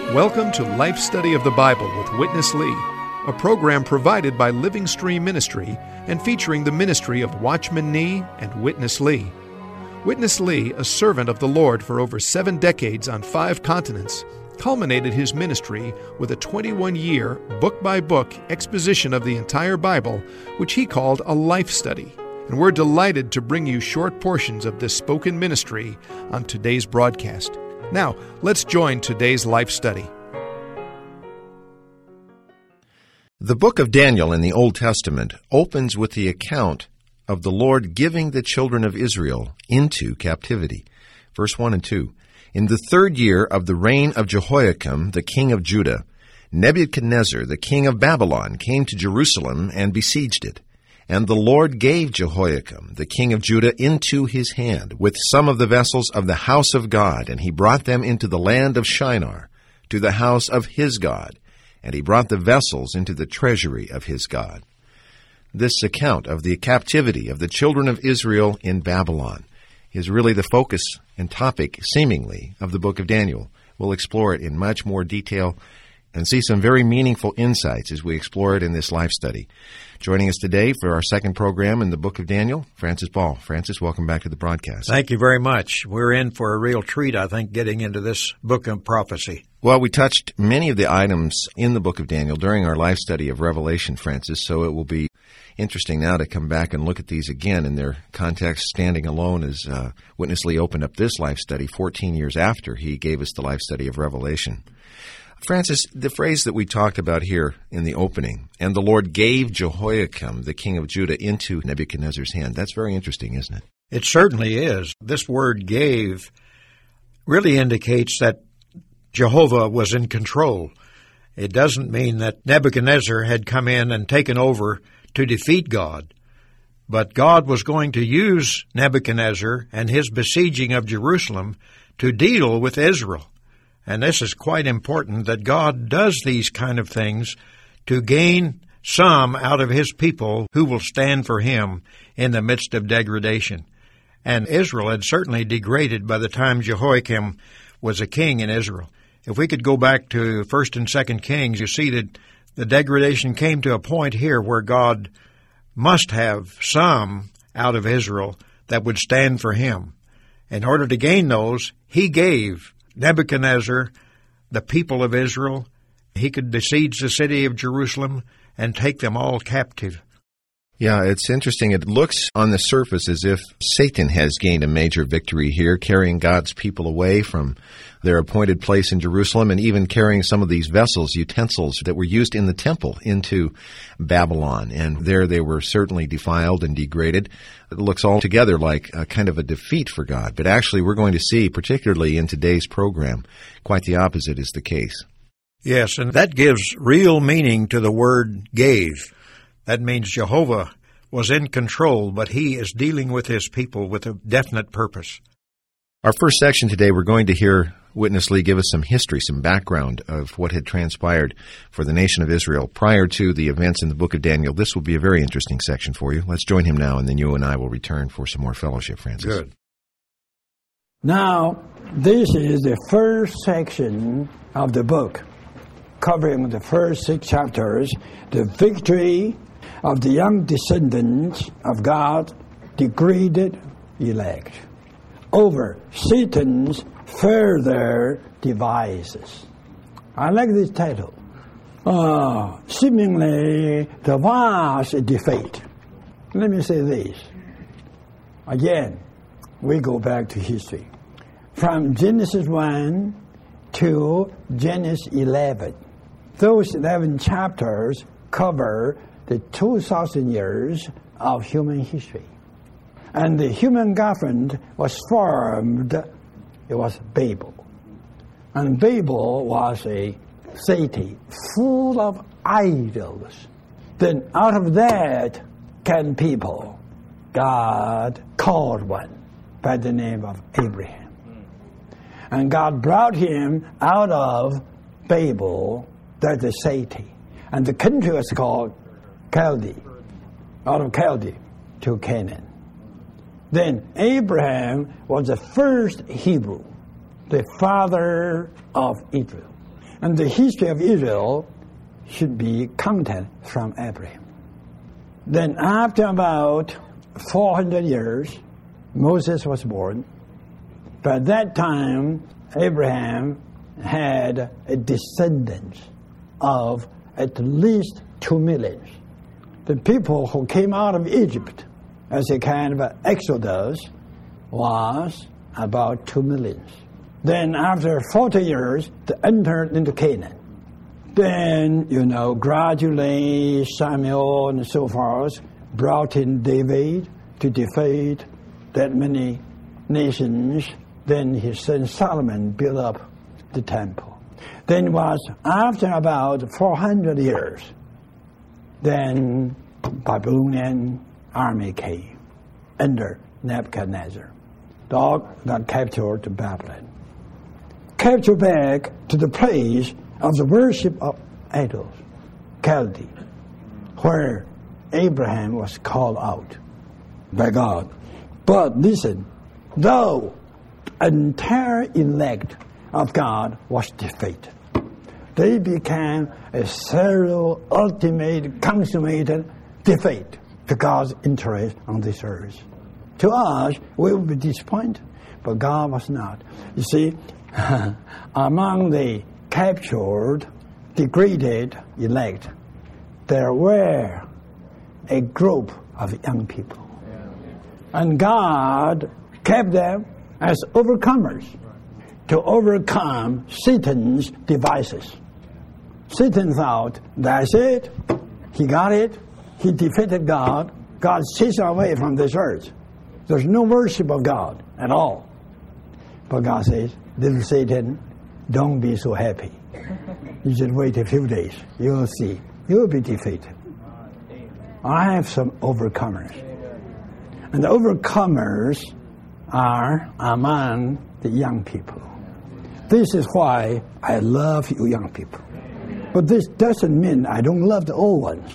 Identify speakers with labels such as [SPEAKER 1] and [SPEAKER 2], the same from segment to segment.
[SPEAKER 1] Welcome to Life Study of the Bible with Witness Lee, a program provided by Living Stream Ministry and featuring the ministry of Watchman Nee and Witness Lee. Witness Lee, a servant of the Lord for over 7 decades on 5 continents, culminated his ministry with a 21-year, book-by-book exposition of the entire Bible, which he called a life study. And we're delighted to bring you short portions of this spoken ministry on today's broadcast. Now, let's join today's life study.
[SPEAKER 2] The book of Daniel in the Old Testament opens with the account of the Lord giving the children of Israel into captivity. Verse 1 and 2. In the 3rd year of the reign of Jehoiakim, the king of Judah, Nebuchadnezzar, the king of Babylon, came to Jerusalem and besieged it. And the Lord gave Jehoiakim, the king of Judah, into his hand, with some of the vessels of the house of God, and he brought them into the land of Shinar, to the house of his God, and he brought the vessels into the treasury of his God. This account of the captivity of the children of Israel in Babylon is really the focus and topic, seemingly, of the book of Daniel. We'll explore it in much more detail and see some very meaningful insights as we explore it in this life study. Joining us today for our second program in the book of Daniel, Francis Ball. Francis, welcome back to the broadcast.
[SPEAKER 3] Thank you very much. We're in for a real treat, I think, getting into this book of prophecy.
[SPEAKER 2] Well, we touched many of the items in the book of Daniel during our life study of Revelation, Francis, so it will be interesting now to come back and look at these again in their context, standing alone as Witness Lee opened up this life study 14 years after he gave us the life study of Revelation. Francis, the phrase that we talked about here in the opening, and the Lord gave Jehoiakim, the king of Judah, into Nebuchadnezzar's hand, that's very interesting, isn't it?
[SPEAKER 3] It certainly is. This word gave really indicates that Jehovah was in control. It doesn't mean that Nebuchadnezzar had come in and taken over to defeat God, but God was going to use Nebuchadnezzar and his besieging of Jerusalem to deal with Israel. And this is quite important, that God does these kind of things to gain some out of his people who will stand for him in the midst of degradation. And Israel had certainly degraded by the time Jehoiakim was a king in Israel. If we could go back to 1st and 2nd Kings, you see that the degradation came to a point here where God must have some out of Israel that would stand for him. In order to gain those, he gave Nebuchadnezzar the people of Israel. He could besiege the city of Jerusalem and take them all captive.
[SPEAKER 2] Yeah, it's interesting. It looks on the surface as if Satan has gained a major victory here, carrying God's people away from their appointed place in Jerusalem and even carrying some of these vessels, utensils that were used in the temple into Babylon. And there they were certainly defiled and degraded. It looks altogether like a kind of a defeat for God. But actually, we're going to see, particularly in today's program, quite the opposite is the case.
[SPEAKER 3] Yes, and that gives real meaning to the word gave. That means Jehovah was in control, but he is dealing with his people with a definite purpose.
[SPEAKER 2] Our first section today, we're going to hear Witness Lee give us some history, some background of what had transpired for the nation of Israel prior to the events in the book of Daniel. This will be a very interesting section for you. Let's join him now, and then you and I will return for some more fellowship, Francis.
[SPEAKER 3] Good.
[SPEAKER 4] Now, this is the first section of the book, covering the first 6 chapters, the victory of the young descendants of God's degraded elect over Satan's further devices. I like this title. Seemingly the vast defeat. Let me say this. Again, we go back to history. From Genesis 1 to Genesis 11. Those 11 chapters cover the 2,000 years of human history. And the human government was formed, it was Babel. And Babel was a city full of idols. Then out of that came people. God called one by the name of Abraham. And God brought him out of Babel, that's the city. And the country was called Chaldee, out of Chaldee to Canaan. Then Abraham was the first Hebrew, the father of Israel. And the history of Israel should be counted from Abraham. Then after about 400 years, Moses was born. By that time, Abraham had a descendant of at least 2 million. The people who came out of Egypt as a kind of exodus was about 2 million. Then after 40 years, they entered into Canaan. Then, gradually Samuel and so forth brought in David to defeat that many nations. Then his son Solomon built up the temple. Then it was after about 400 years, then Babylonian army came under Nebuchadnezzar. Got captured to Babylon. Captured back to the place of the worship of idols, Chaldee, where Abraham was called out by God. But listen, though entire elect of God was defeated, they became a serial, ultimate, consummated defeat to God's interest on this earth. To us, we will be disappointed, but God was not. You see, among the captured, degraded elect, there were a group of young people. And God kept them as overcomers to overcome Satan's devices. Satan thought, that's it. He got it. He defeated God. God chased away from this earth. There's no worship of God at all. But God says, little Satan, don't be so happy. You just wait a few days. You will see. You will be defeated. I have some overcomers. And the overcomers are among the young people. This is why I love you young people. But this doesn't mean I don't love the old ones.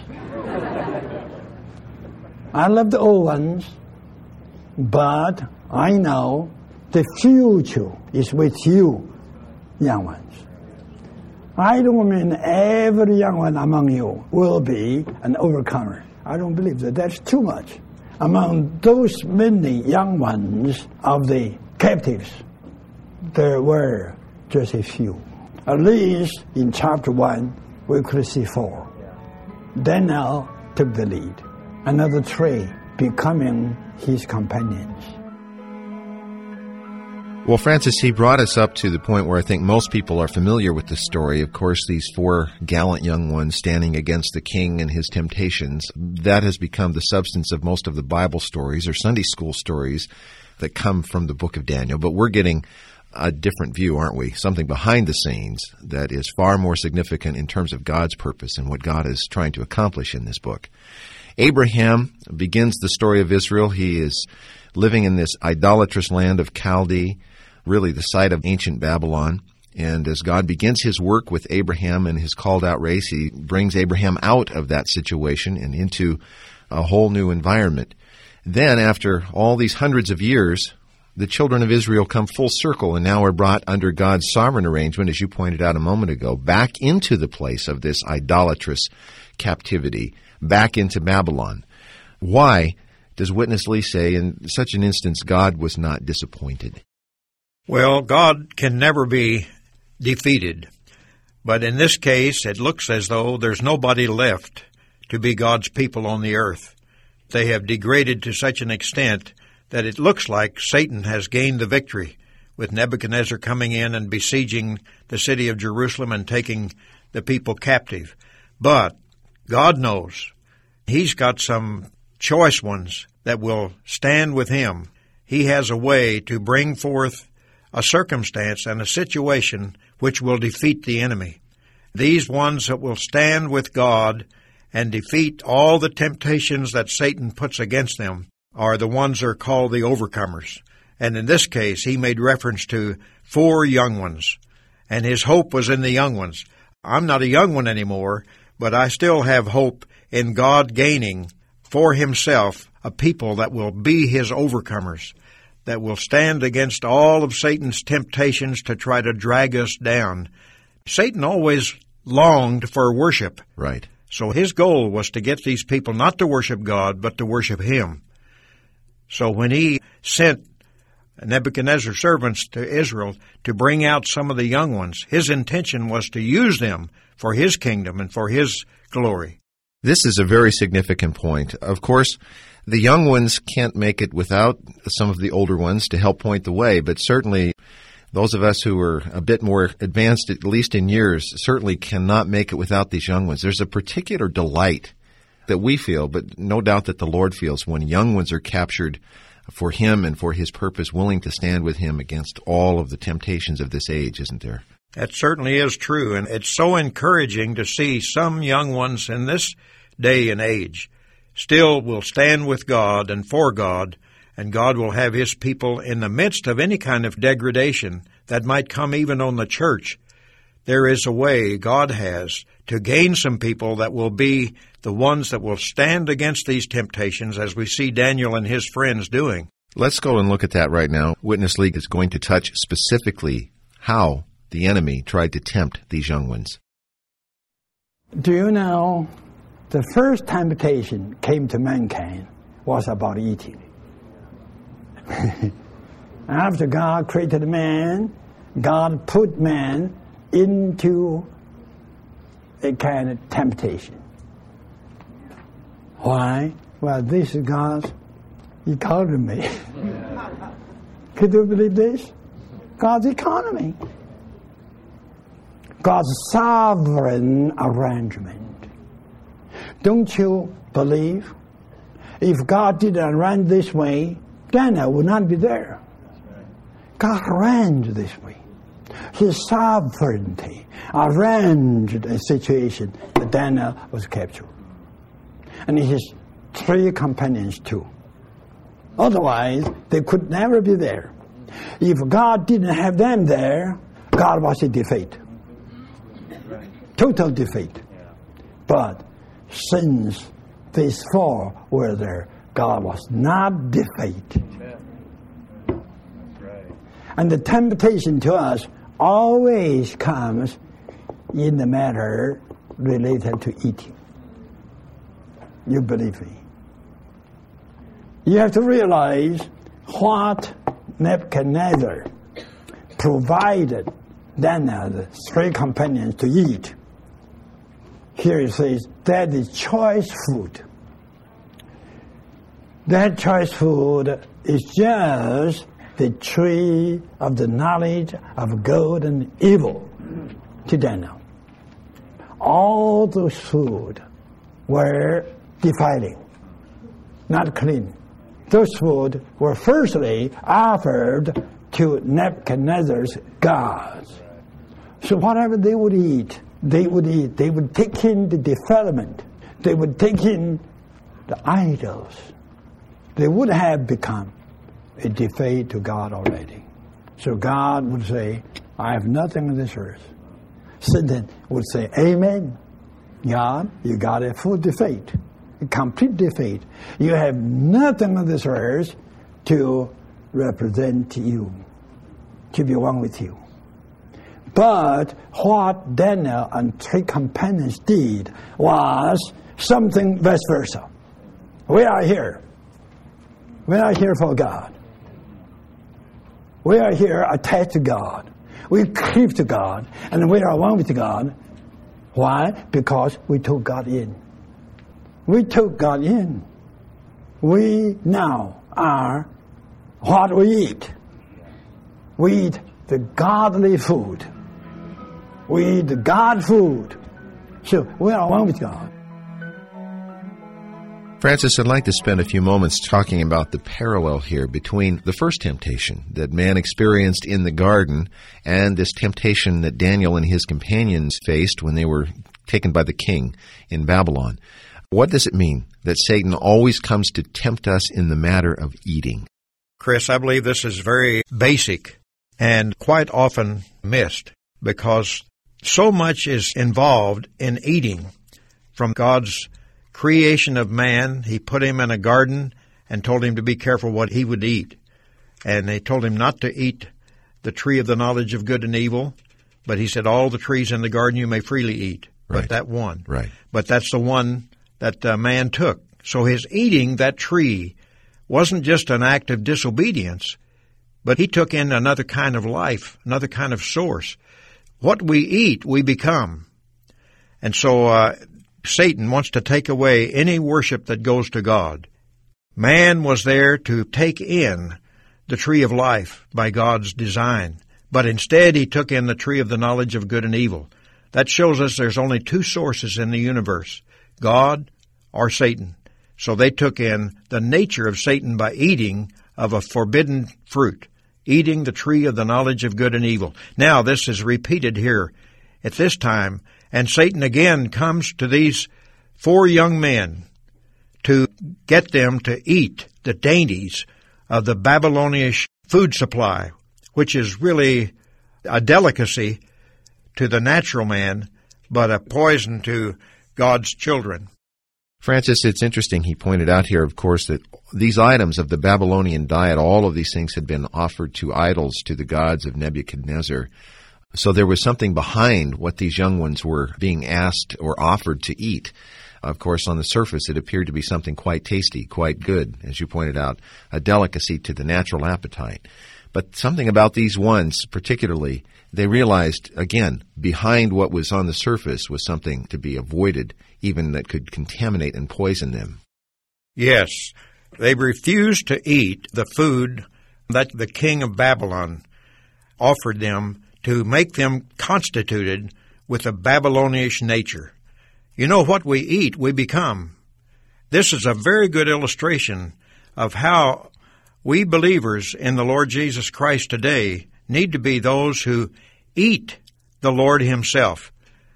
[SPEAKER 4] I love the old ones, but I know the future is with you, young ones. I don't mean every young one among you will be an overcomer. I don't believe that. That's too much. Among those many young ones of the captives, there were just a few. At least in chapter 1, we could see 4. Daniel took the lead. Another 3 becoming his companions.
[SPEAKER 2] Well, Francis, he brought us up to the point where I think most people are familiar with the story. Of course, these 4 gallant young ones standing against the king and his temptations. That has become the substance of most of the Bible stories or Sunday school stories that come from the book of Daniel. But we're getting a different view, aren't we? Something behind the scenes that is far more significant in terms of God's purpose and what God is trying to accomplish in this book. Abraham begins the story of Israel. He is living in this idolatrous land of Chaldee, really the site of ancient Babylon. And as God begins his work with Abraham and his called out race, he brings Abraham out of that situation and into a whole new environment. Then, after all these hundreds of years, the children of Israel come full circle and now are brought under God's sovereign arrangement, as you pointed out a moment ago, back into the place of this idolatrous captivity, back into Babylon. Why does Witness Lee say in such an instance God was not disappointed?
[SPEAKER 3] Well, God can never be defeated. But in this case, it looks as though there's nobody left to be God's people on the earth. They have degraded to such an extent that it looks like Satan has gained the victory, with Nebuchadnezzar coming in and besieging the city of Jerusalem and taking the people captive. But God knows He's got some choice ones that will stand with Him. He has a way to bring forth a circumstance and a situation which will defeat the enemy. These ones that will stand with God and defeat all the temptations that Satan puts against them are the ones that are called the overcomers. And in this case, he made reference to 4 young ones, and his hope was in the young ones. I'm not a young one anymore, but I still have hope in God gaining for himself a people that will be his overcomers, that will stand against all of Satan's temptations to try to drag us down, Satan always longed for worship.
[SPEAKER 2] Right.
[SPEAKER 3] So his goal was to get these people not to worship God, but to worship him. So when he sent Nebuchadnezzar's servants to Israel to bring out some of the young ones, his intention was to use them for his kingdom and for his glory.
[SPEAKER 2] This is a very significant point. Of course, the young ones can't make it without some of the older ones to help point the way, but certainly those of us who are a bit more advanced, at least in years, certainly cannot make it without these young ones. There's a particular delight that we feel, but no doubt that the Lord feels when young ones are captured for him and for his purpose, willing to stand with him against all of the temptations of this age, isn't there?
[SPEAKER 3] That certainly is true, and it's so encouraging to see some young ones in this day and age still will stand with God and for God, and God will have his people in the midst of any kind of degradation that might come even on the church. There is a way God has to gain some people that will be the ones that will stand against these temptations, as we see Daniel and his friends doing.
[SPEAKER 2] Let's go and look at that right now. Witness Lee is going to touch specifically how the enemy tried to tempt these young ones.
[SPEAKER 4] Do you know the first temptation came to mankind was about eating? After God created man, God put man into a kind of temptation. Why? Well, this is God's economy. Could you believe this? God's economy. God's sovereign arrangement. Don't you believe? If God didn't arrange this way, Daniel would not be there. God arranged this way. His sovereignty arranged a situation that Daniel was captured. And his 3 companions too. Otherwise, they could never be there. If God didn't have them there, God was a defeat. Total defeat. But since these 4 were there, God was not defeat. And the temptation to us always comes in the matter related to eating. You believe me? You have to realize what Nebuchadnezzar provided Daniel, the 3 companions, to eat. Here it says that is choice food. That choice food is just the tree of the knowledge of good and evil to Daniel. All those food were defiling, not clean. Those food were firstly offered to Nebuchadnezzar's gods. So whatever they would eat. They would take in the defilement. They would take in the idols. They would have become a defeat to God already. So God would say, I have nothing on this earth. Satan would say, Amen. God, you got a full defeat, a complete defeat. You have nothing on this earth to represent you, to be one with you. But what Daniel and 3 companions did was something vice versa. We are here. We are here for God. We are here attached to God. We cleave to God, and we are one with God. Why? Because we took God in. We took God in. We now are what we eat. We eat the godly food. We eat the God food. So we are one with God.
[SPEAKER 2] Francis, I'd like to spend a few moments talking about the parallel here between the first temptation that man experienced in the garden and this temptation that Daniel and his companions faced when they were taken by the king in Babylon. What does it mean that Satan always comes to tempt us in the matter of eating?
[SPEAKER 3] Chris, I believe this is very basic and quite often missed because so much is involved in eating. From God's creation of man, He put him in a garden and told him to be careful what he would eat. And He told him not to eat the tree of the knowledge of good and evil. But he said, all the trees in the garden you may freely eat,
[SPEAKER 2] Right.
[SPEAKER 3] but that one.
[SPEAKER 2] Right.
[SPEAKER 3] But that's the one that man took. So his eating that tree wasn't just an act of disobedience, but he took in another kind of life, another kind of source. What we eat, we become. And so Satan wants to take away any worship that goes to God. Man was there to take in the tree of life by God's design, but instead he took in the tree of the knowledge of good and evil. That shows us there's only two sources in the universe, God or Satan. So they took in the nature of Satan by eating of a forbidden fruit, eating the tree of the knowledge of good and evil. Now this is repeated here at this time, and Satan again comes to these 4 young men to get them to eat the dainties of the Babylonian food supply, which is really a delicacy to the natural man, but a poison to God's children.
[SPEAKER 2] Francis, it's interesting. He pointed out here, of course, that these items of the Babylonian diet, all of these things had been offered to idols, to the gods of Nebuchadnezzar. So there was something behind what these young ones were being asked or offered to eat. Of course, on the surface, it appeared to be something quite tasty, quite good, as you pointed out, a delicacy to the natural appetite. But something about these ones, particularly, they realized, again, behind what was on the surface was something to be avoided, even that could contaminate and poison them.
[SPEAKER 3] Yes, they refused to eat the food that the king of Babylon offered them to make them constituted with a Babylonish nature. You know, what we eat, we become. This is a very good illustration of how we believers in the Lord Jesus Christ today need to be those who eat the Lord Himself.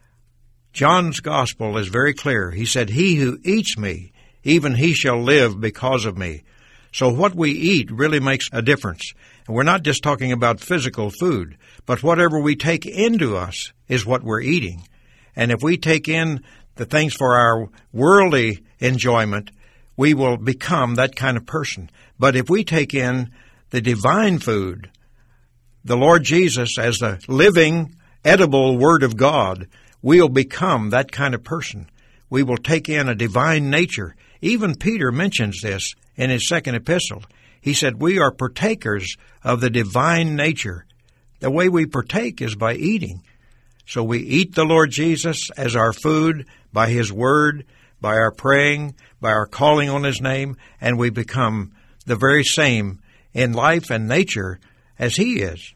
[SPEAKER 3] John's Gospel is very clear. He said, "He who eats me, even he shall live because of me." So what we eat really makes a difference. And we're not just talking about physical food, but whatever we take into us is what we're eating. And if we take in the things for our worldly enjoyment, we will become that kind of person. But if we take in the divine food, the Lord Jesus as the living, edible Word of God, we'll become that kind of person. We will take in a divine nature. Even Peter mentions this in his second epistle. He said, we are partakers of the divine nature. The way we partake is by eating. So we eat the Lord Jesus as our food by His Word, by our praying, by our calling on His name, and we become the very same in life and nature as He is.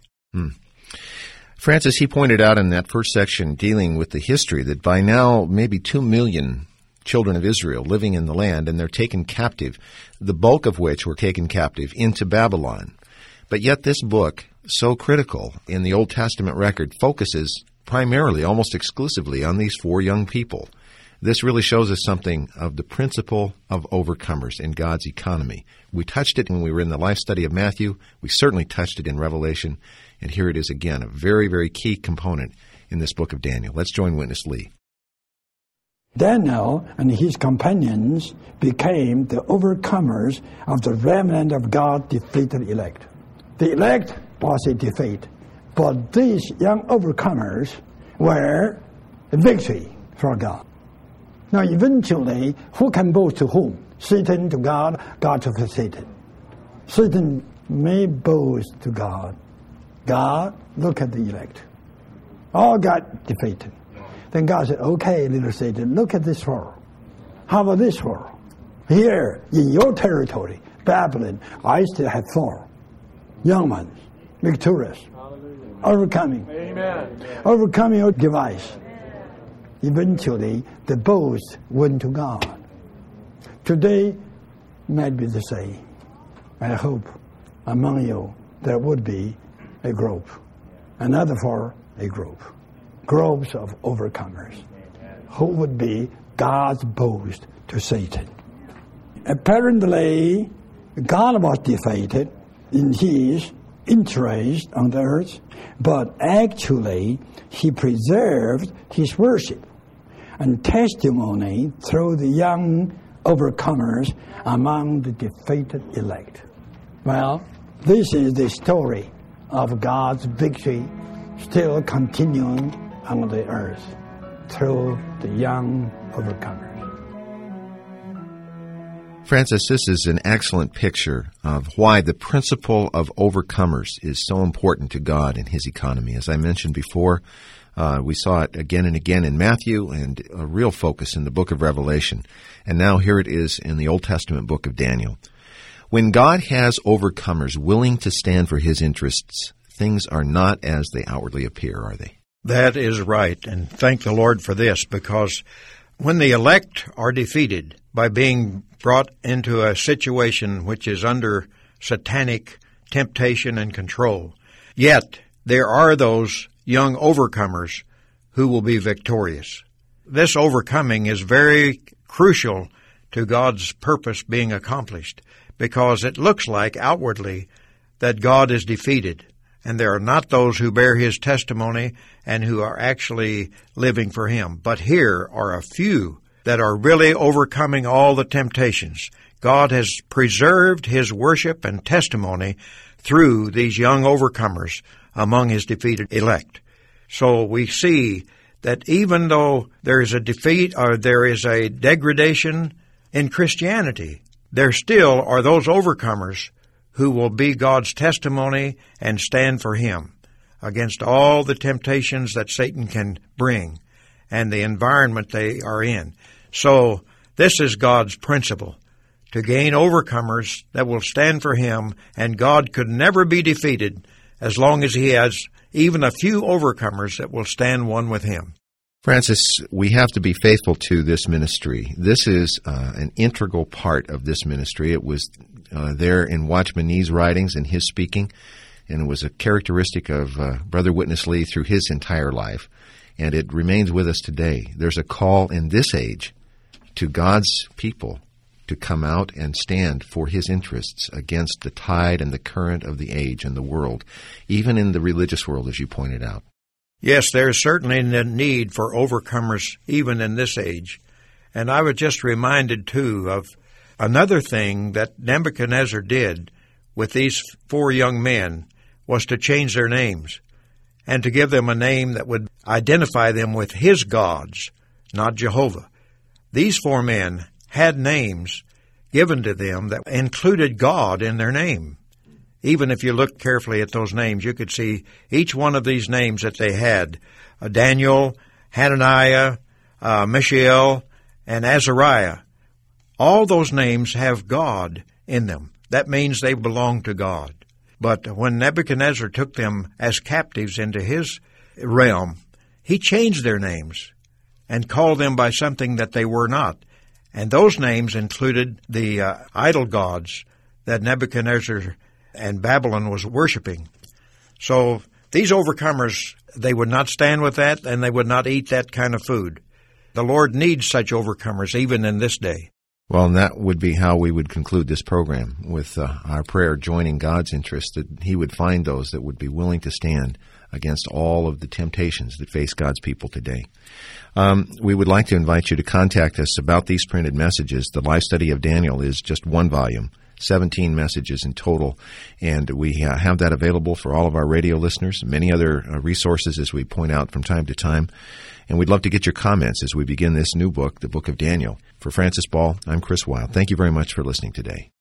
[SPEAKER 2] Francis, he pointed out in that first section dealing with the history that by now maybe 2 million children of Israel living in the land, and they're taken captive, the bulk of which were taken captive into Babylon. But yet this book, so critical in the Old Testament record, focuses primarily, almost exclusively, on these 4 young people. This really shows us something of the principle of overcomers in God's economy. We touched it when we were in the life study of Matthew. We certainly touched it in Revelation. And here it is again, a very, very key component in this book of Daniel. Let's join Witness Lee.
[SPEAKER 4] Daniel and his companions became the overcomers of the remnant of God defeated elect. The elect was a defeat, but these young overcomers were a victory for God. Now eventually, who can boast to whom? Satan to God, God to Satan. Satan may boast to God. God, look at the elect. All got defeated. Then God said, okay, little Satan, look at this world. How about this world? Here, in your territory, Babylon, I still have 4 young ones, victorious, overcoming. Amen. Overcoming your device. Eventually, the boast went to God. Today might be the same. I hope among you there would be a group, another 4 a group, groups of overcomers, who would be God's boast to Satan. Apparently, God was defeated in His interest on the earth, but actually He preserved His worship and testimony through the young overcomers among the defeated elect. Well, this is the story of God's victory still continuing on the earth through the young overcomers.
[SPEAKER 2] Francis, this is an excellent picture of why the principle of overcomers is so important to God and His economy. As I mentioned before, we saw it again and again in Matthew and a real focus in the book of Revelation. And now here it is in the Old Testament book of Daniel. When God has overcomers willing to stand for His interests, things are not as they outwardly appear, are they?
[SPEAKER 3] That is right, and thank the Lord for this, because when the elect are defeated by being brought into a situation which is under satanic temptation and control, yet there are those young overcomers who will be victorious. This overcoming is very crucial to God's purpose being accomplished, because it looks like outwardly that God is defeated, and there are not those who bear His testimony and who are actually living for Him. But here are a few that are really overcoming all the temptations. God has preserved His worship and testimony through these young overcomers among His defeated elect. So we see that even though there is a defeat or there is a degradation in Christianity, there still are those overcomers who will be God's testimony and stand for Him against all the temptations that Satan can bring and the environment they are in. So this is God's principle, to gain overcomers that will stand for Him, and God could never be defeated as long as He has even a few overcomers that will stand one with Him.
[SPEAKER 2] Francis, we have to be faithful to this ministry. This is an integral part of this ministry. It was there in Watchman Nee's writings and his speaking, and it was a characteristic of Brother Witness Lee through his entire life, and it remains with us today. There's a call in this age to God's people to come out and stand for His interests against the tide and the current of the age and the world, even in the religious world, as you pointed out.
[SPEAKER 3] Yes, there's certainly a need for overcomers even in this age. And I was just reminded, too, of another thing that Nebuchadnezzar did with these 4 young men was to change their names and to give them a name that would identify them with his gods, not Jehovah. These 4 men had names given to them that included God in their name. Even if you look carefully at those names, you could see each one of these names that they had. Daniel, Hananiah, Mishael, and Azariah. All those names have God in them. That means they belong to God. But when Nebuchadnezzar took them as captives into his realm, he changed their names and called them by something that they were not. And those names included the idol gods that Nebuchadnezzar and Babylon was worshiping. So these overcomers, they would not stand with that, and they would not eat that kind of food. The Lord needs such overcomers even in this day.
[SPEAKER 2] Well, and that would be how we would conclude this program, with our prayer joining God's interest, that He would find those that would be willing to stand against all of the temptations that face God's people today. We would like to invite you to contact us about these printed messages. The Life Study of Daniel is just one volume, 17 messages in total, and we have that available for all of our radio listeners, many other resources as we point out from time to time. And we'd love to get your comments as we begin this new book, the Book of Daniel. For Francis Ball, I'm Chris Wilde. Thank you very much for listening today.